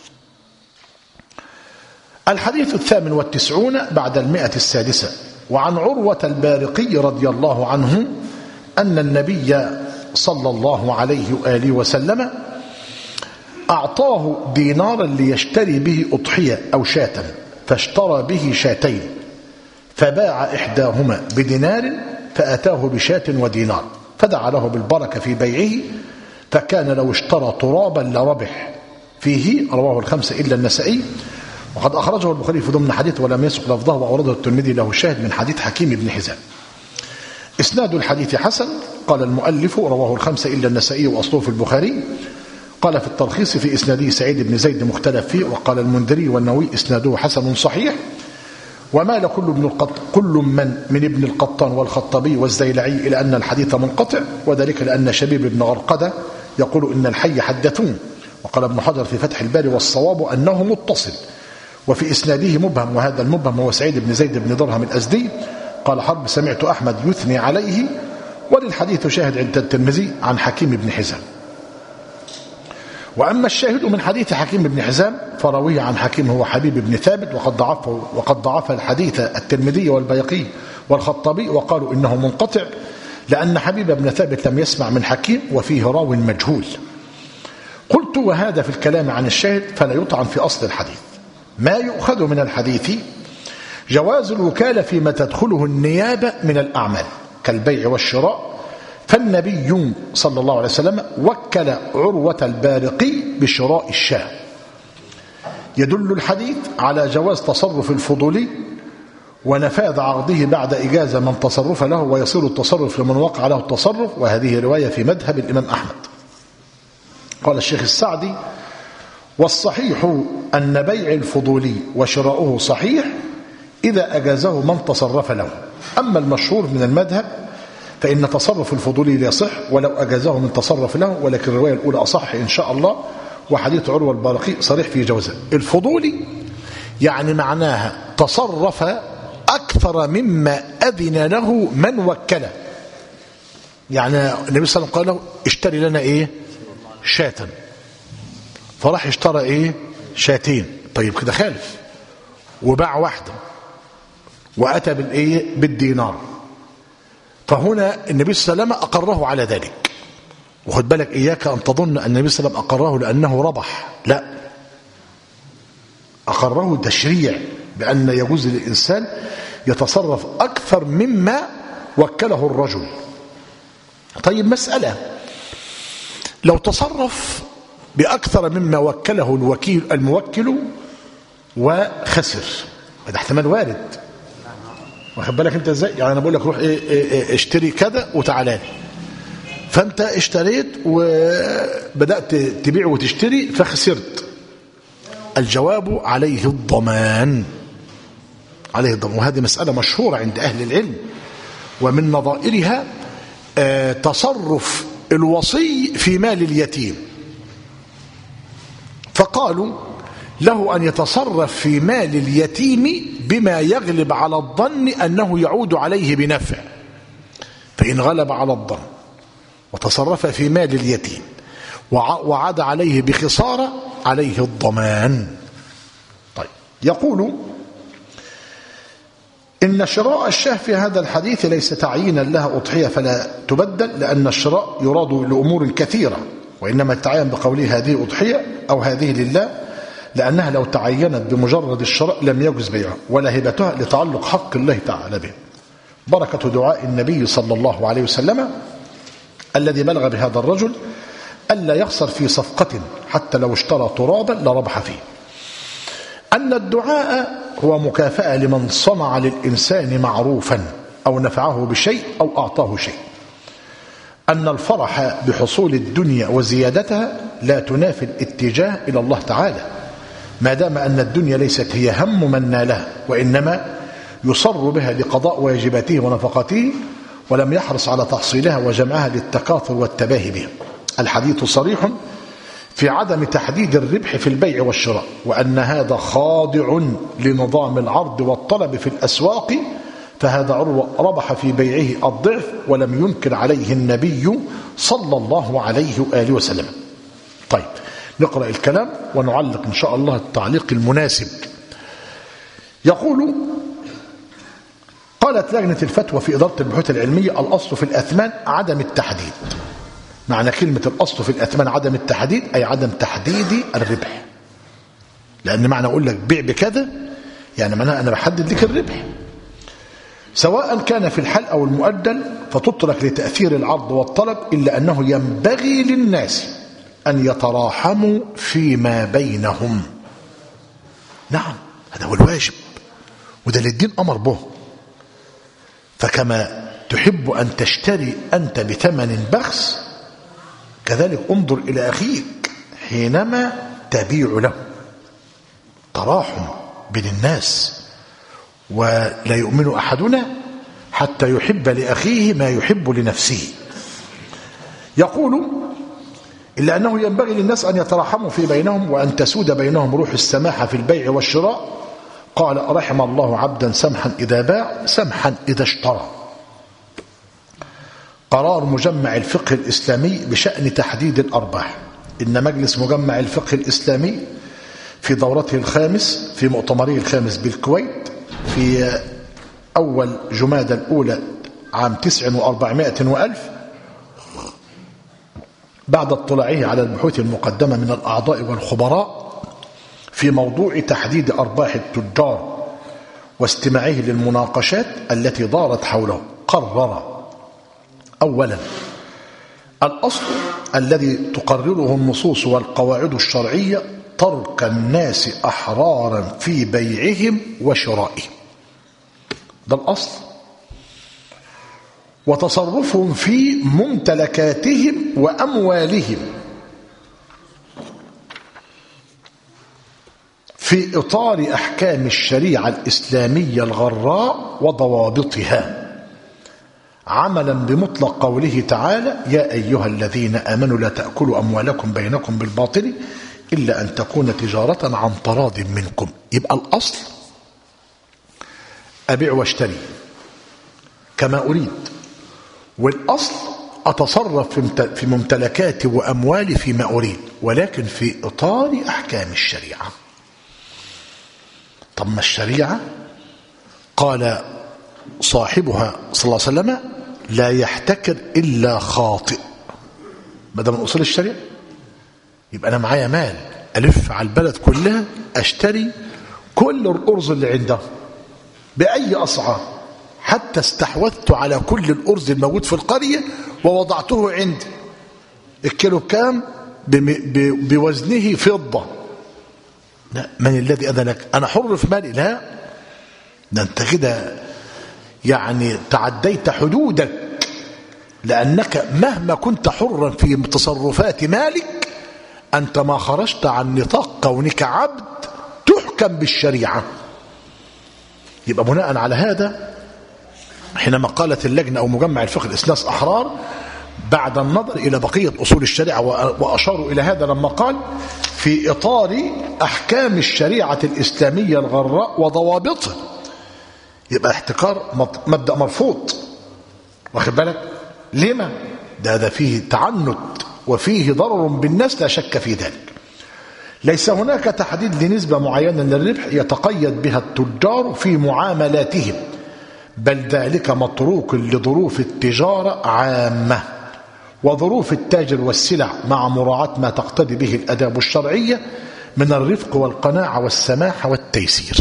الحديث 98 بعد 106. وعن عروة البارقي رضي الله عنه أن النبي صلى الله عليه وآله وسلم أعطاه دينارا ليشتري به أضحية أو شاة، فاشترى به شاتين، فباع إحداهما بدينار فأتاه بشاة ودينار، فدعا له بالبركة في بيعه، فكان لو اشترى ترابا لربح فيه. رواه الخمسة إلا النسائي. وقد أخرجه البخاري في ضمن حديث ولم يسق لفظه، وأورده الترمذي له الشاهد من حديث حكيم بن حزام. إسناد الحديث حسن. قال المؤلف رواه الخمسة إلا النسائي وأصله في البخاري. قال في التلخيص في إسناده سعيد بن زيد مختلف فيه. وقال المنذري والنووي إسناده حسن صحيح. ومال كل من ابن القطان والخطابي والزيلعي إلى أن الحديث منقطع، وذلك لأن شبيب بن غرقدة يقول إن الحي حدثون. وقال ابن حجر في فتح الباري والصواب أنه متصل، وفي إسناده مبهم، وهذا المبهم هو سعيد بن زيد بن درهم الأزدي. قال حرب سمعت أحمد يثني عليه. وللحديث شاهد عند الترمذي عن حكيم بن حزام. وأما الشاهد من حديث حكيم بن حزام فرويه عن حكيم هو حبيب بن ثابت، وقد ضعف الحديث الترمذي والبيقي والخطابي، وقالوا إنه منقطع لأن حبيب بن ثابت لم يسمع من حكيم وفيه راو مجهول. قلت وهذا في الكلام عن الشاهد فلا يطعن في أصل الحديث. ما يؤخذ من الحديث جواز الوكالة فيما تدخله النيابة من الأعمال كالبيع والشراء، فالنبي صلى الله عليه وسلم وكل عروة البارقي بشراء الشاة. يدل الحديث على جواز تصرف الفضولي ونفاذ عقده بعد إجازة من تصرف له، ويصير التصرف لمن وقع له التصرف، وهذه رواية في مذهب الإمام أحمد. قال الشيخ السعدي: والصحيح أن بيع الفضولي وشراؤه صحيح إذا أجازه من تصرف له. أما المشهور من المذهب فإن تصرف الفضولي لا يصح ولو أجازه من تصرف له، ولكن الرواية الأولى أصح إن شاء الله، وحديث عروة البارقي صريح في جوزه. الفضولي يعني معناها تصرف أكثر مما أذن له من وكله. يعني النبي صلى الله عليه وسلم قال له: اشتري لنا إيه؟ شاة. فراح اشترى إيه؟ شاتين. طيب كده خالف، وباع واحدة وأتى بالإيه؟ بالدينار. فهنا النبي صلى الله عليه وسلم أقره على ذلك. وخد بالك إياك أن تظن أن النبي صلى الله عليه وسلم أقره لأنه ربح، لا، أقره تشريع بأن يجوز للإنسان يتصرف أكثر مما وكله الرجل. طيب مسألة، لو تصرف بأكثر مما وكله الموكل وخسر، هذا احتمال وارد. واخد بالك انت ازاي؟ يعني انا بقول لك روح اشتري كذا وتعالى لي، فانت اشتريت وبدات تبيع وتشتري فخسرت. الجواب عليه الضمان، عليه الضمان. وهذه مسألة مشهورة عند أهل العلم، ومن نظائرها تصرف الوصي في مال اليتيم. فقالوا له أن يتصرف في مال اليتيم بما يغلب على الظن أنه يعود عليه بنفع، فإن غلب على الظن وتصرف في مال اليتيم وعاد عليه بخسارة عليه الضمان. طيب، يقول: إن شراء الشاه في هذا الحديث ليس تعيينا لها أضحية فلا تبدل، لأن الشراء يراد لأمور كثيرة، وإنما تعين بقوله هذه أضحية أو هذه لله، لأنها لو تعينت بمجرد الشراء لم يجوز بيعها ولا هبتها لتعلق حق الله تعالى به. بركة دعاء النبي صلى الله عليه وسلم الذي بلغ بهذا الرجل ألا يخسر في صفقة حتى لو اشترى ترابا لربح فيه. أن الدعاء هو مكافأة لمن صنع للإنسان معروفا أو نفعه بشيء أو أعطاه شيء. أن الفرح بحصول الدنيا وزيادتها لا تنافي الاتجاه إلى الله تعالى، ما دام أن الدنيا ليست هي هم من نالها، وإنما يصر بها لقضاء واجباته ونفقاته، ولم يحرص على تحصيلها وجمعها للتكاثر والتباهي بها. الحديث صريح في عدم تحديد الربح في البيع والشراء، وأن هذا خاضع لنظام العرض والطلب في الأسواق، فهذا عروة ربح في بيعه الضعف ولم ينكر عليه النبي صلى الله عليه وآله وسلم. طيب، نقرأ الكلام ونعلق إن شاء الله التعليق المناسب. يقول: قالت لجنة الفتوى في إدارة البحوث العلمية: الأصل في الأثمان عدم التحديد. معنى كلمة الأصل في الأثمان عدم التحديد أي عدم تحديد الربح، لأن معنى أقول لك بيع بكذا يعني معناها أنا بحدد لك الربح، سواء كان في الحل أو المؤجل، فتترك لتأثير العرض والطلب، إلا أنه ينبغي للناس أن يتراحموا فيما بينهم. نعم، هذا هو الواجب، وده اللي الدين أمر به. فكما تحب أن تشتري أنت بثمن بخس، كذلك انظر إلى أخيك حينما تبيع له. تراحم بين الناس، ولا يؤمن أحدنا حتى يحب لأخيه ما يحب لنفسه. يقول: إلا أنه ينبغي للناس أن يتراحموا في بينهم، وأن تسود بينهم روح السماحة في البيع والشراء. قال: رحم الله عبدا سمحا إذا باع سمحا إذا اشترى. قرار مجمع الفقه الإسلامي بشأن تحديد الأرباح. إن مجلس مجمع الفقه الإسلامي في دورته الخامس في مؤتمره الخامس بالكويت في أول جمادى الأولى عام 900 بعد اطلاعه على البحوث المقدمة من الأعضاء والخبراء في موضوع تحديد أرباح التجار واستماعه للمناقشات التي دارت حوله، قرر: أولا، الأصل الذي تقرره النصوص والقواعد الشرعية ترك الناس أحرارا في بيعهم وشرائهم. ده الأصل. وتصرفهم في ممتلكاتهم وأموالهم في إطار أحكام الشريعة الإسلامية الغراء وضوابطها، عملا بمطلق قوله تعالى: يا أيها الذين آمنوا لا تأكلوا أموالكم بينكم بالباطل إلا أن تكون تجارة عن تراض منكم. يبقى الأصل أبيع واشتري كما أريد، والأصل أتصرف في ممتلكاتي وأموالي فيما أريد، ولكن في إطار أحكام الشريعة. طب ما الشريعة قال صاحبها صلى الله عليه وسلم: لا يحتكر إلا خاطئ. ما ده من أصول الشريعة. يبقى أنا معايا مال ألف على البلد كلها أشتري كل الأرز اللي عنده بأي أسعار، حتى استحوذت على كل الأرز الموجود في القرية ووضعته عندي. الكيلو كام؟ بوزنه فضة. لا، من الذي أذن لك؟ أنا حر في مالي؟ لا، ده أنت كده يعني تعديت حدودك، لأنك مهما كنت حرا في تصرفات مالك أنت ما خرجت عن نطاق كونك عبد تحكم بالشريعة. يبقى بناء على هذا حينما قالت اللجنة أو مجمع الفقه الإسلاس أحرار بعد النظر إلى بقية أصول الشريعة، وأشاروا إلى هذا لما قال: في إطار أحكام الشريعة الإسلامية الغراء وضوابطها. يبقى احتكار مبدأ مرفوض، واخد بالك؟ لما؟ ده فيه تعنت وفيه ضرر بالناس، لا شك في ذلك. ليس هناك تحديد لنسبة معينة للربح يتقيد بها التجار في معاملاتهم، بل ذلك متروك لظروف التجارة عامة وظروف التاجر والسلع، مع مراعاة ما تقتضي به الآداب الشرعية من الرفق والقناعة والسماحة والتيسير.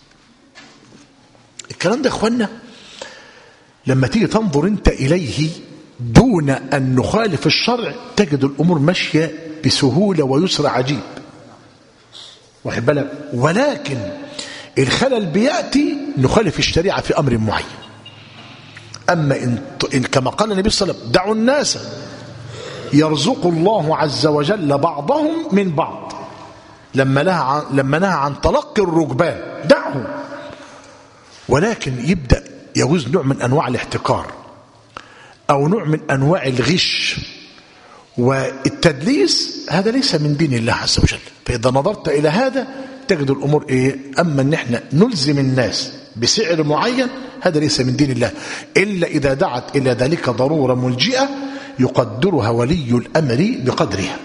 الكلام ده اخوانا لما تيجي تنظر انت إليه دون أن نخالف الشرع تجد الأمور ماشية بسهولة ويسر عجيب، واخد بالك؟ ولكن الخلل بيأتي نخالف الشريعة في أمر معين. أما إن كما قال النبي صلى الله عليه وسلم: دعوا الناس يرزق الله عز وجل بعضهم من بعض، لما نهى عن تلقي الركبان دعهم. ولكن يبدأ يجوز نوع من أنواع الاحتكار أو نوع من أنواع الغش والتدليس، هذا ليس من دين الله عز وجل. فإذا نظرت إلى هذا تجد الأمور إيه؟ أما أن احنا نلزم الناس بسعر معين هذا ليس من دين الله، إلا إذا دعت إلى ذلك ضرورة ملجئة يقدرها ولي الأمر بقدرها.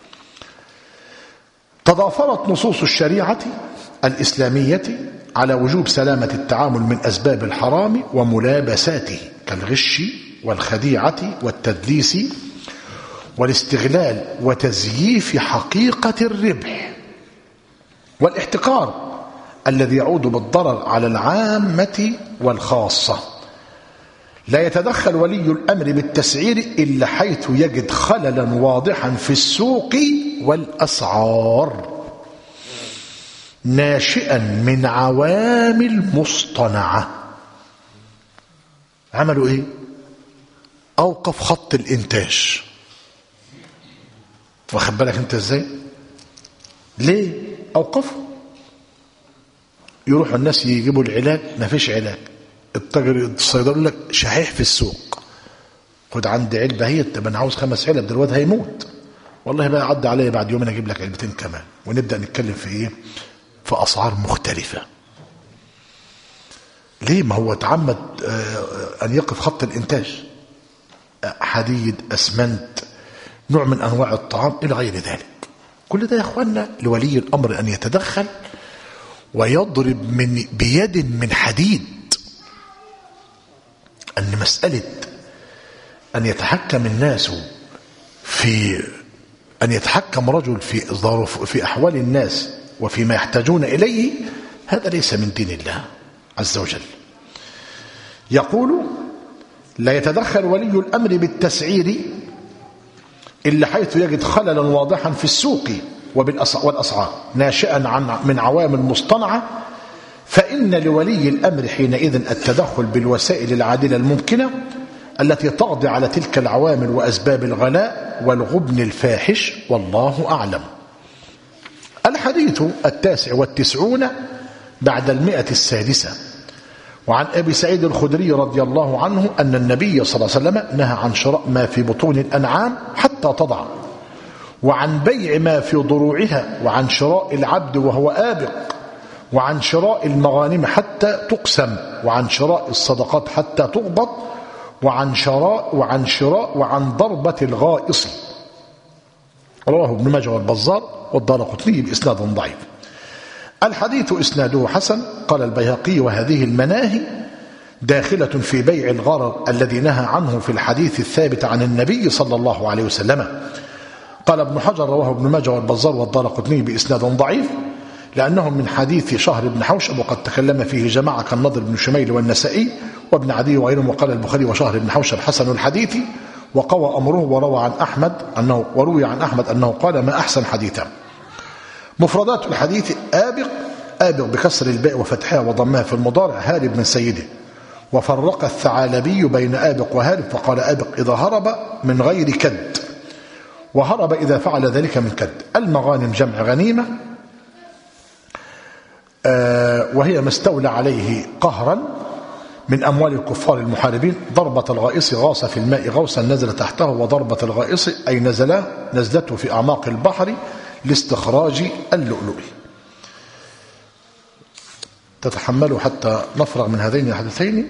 تضافرت نصوص الشريعة الإسلامية على وجوب سلامة التعامل من أسباب الحرام وملابساته كالغش والخديعة والتدليس والاستغلال وتزييف حقيقة الربح والاحتكار الذي يعود بالضرر على العامة والخاصة. لا يتدخل ولي الأمر بالتسعير إلا حيث يجد خللا واضحا في السوق والأسعار ناشئا من عوامل مصطنعة. عملوا إيه؟ أوقف خط الإنتاج. واخد بالك أنت إزاي؟ ليه أوقفوا؟ يروحوا الناس يجيبوا العلاج، ما فيش علاج. التاجر الصيدلي يقول لك شحيح في السوق، خد عندي علبة هي، طب أنا عاوز 5 علب، ده الواد هيموت. والله بقى عدى عليا بعد يومين أجيب لك علبتين كمان، ونبدأ نتكلم في إيه؟ في أسعار مختلفة. ليه؟ ما هو تعمد أن يقف خط الإنتاج، حديد، أسمنت، نوع من أنواع الطعام إلى غير ذلك. كل ده يا أخوانا لولي الأمر أن يتدخل ويضرب بيد من حديد. أن مسألة أن يتحكم الناس أن يتحكم رجل في أحوال الناس وفيما يحتاجون إليه، هذا ليس من دين الله عز وجل. يقول: لا يتدخل ولي الأمر بالتسعير إلا حيث يجد خللا واضحا في السوق والأسعار ناشئا من عوامل مصطنعة فإن لولي الأمر حينئذ التدخل بالوسائل العادلة الممكنة التي تقضي على تلك العوامل وأسباب الغلاء والغبن الفاحش، والله أعلم. الحديث 99 بعد 106. وعن أبي سعيد الخدري رضي الله عنه أن النبي صلى الله عليه وسلم نهى عن شراء ما في بطون الأنعام حتى تضع، وعن بيع ما في ضروعها، وعن شراء العبد وهو آبق، وعن شراء المغانم حتى تقسم، وعن شراء الصدقات حتى تقبض، وعن ضربة الغائص. رواه ابن ماجه والبزار والدارقطني بإسناد ضعيف. الحديث إسناده حسن. قال البيهقي: وهذه المناهي داخلة في بيع الغرر الذي نهى عنه في الحديث الثابت عن النبي صلى الله عليه وسلم. قال ابن حجر: رواه ابن ماجه والبزار والدارقطني بإسناد ضعيف لأنه من حديث شهر بن حوشب، وقد تكلم فيه جماعة كالنضر بن شميل والنسائي وابن عدي وغيرهم. وقال البخاري: وشهر بن حوشب حسن الحديث وقوى أمره. وروي عن أحمد أنه قال: ما أحسن حديثا. مفردات الحديث: آبق بكسر الباء وفتحها وضمها في المضارع، هارب من سيده. وفرق الثعالبي بين آبق وهارب فقال: آبق إذا هرب من غير كد، وهرب إذا فعل ذلك من كد. المغانم جمع غنيمة، وهي ما استولى عليه قهرا من أموال الكفار المحاربين. ضربة الغائص: غاص في الماء غوصا نزل تحته. وضربة الغائص أي نزلته في أعماق البحر لاستخراج اللؤلؤ. تتحملوا حتى نفرغ من هذين الحديثين.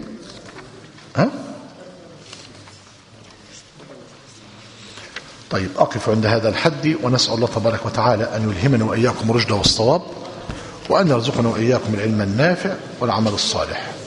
طيب، أقف عند هذا الحد، ونسأل الله تبارك وتعالى أن يلهمنا وإياكم الرشد والصواب، وأن يرزقنا وإياكم العلم النافع والعمل الصالح.